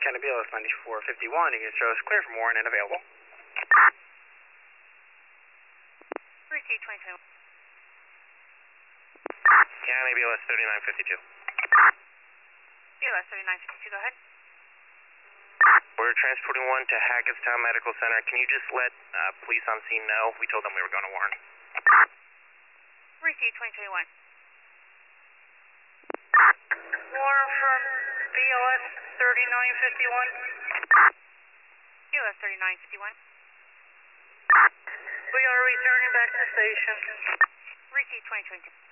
Canada BLS 9451. You can show us clear for more and available. Receive 2021. Canada BLS 3952. BLS 3952, go ahead. We're transporting one to Hackettstown Medical Center. Can you just let police on scene know? We told them we were going to Warren. Receive 2021. Warren from BLS 3951. BLS 3951. We are returning back to station. Receive 2022.